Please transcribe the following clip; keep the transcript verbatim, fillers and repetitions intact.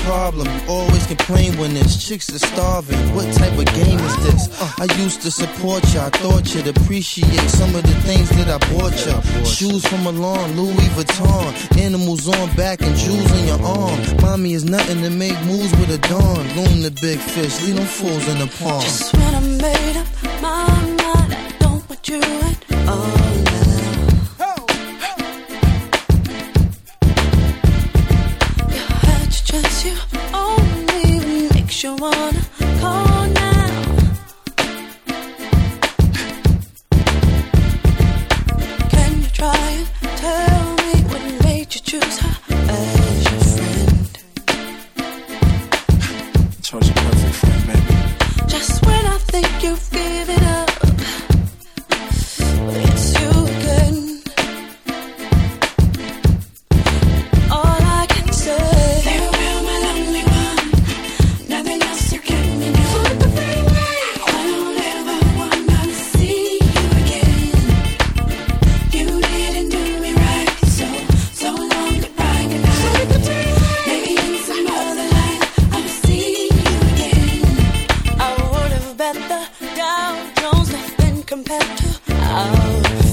problem? Always complain when there's chicks that's starving. What type of game is this? Uh, I used to support ya, I thought you'd appreciate some of the things that I bought ya. Shoes from Milan, Louis Vuitton, animals on back and jewels on your arm. Mommy is nothing to make moves with a dawn. Loom the big fish, leave them fools in the pond. Just when I made up my mind, I don't want you at all now. You had your chance, you only makes you wanna call now. Can you try and tell me what made you choose her as your friend? Chose a perfect friend, baby. Just when I think you've given up, it's you again. All I can say, farewell, my lonely one. Nothing else to get me now. I don't ever wanna see you again. You didn't do me right, so so long goodbye, good night. Maybe in some other life I'll see you again. I would have bet the Dow Jones nothing compared to our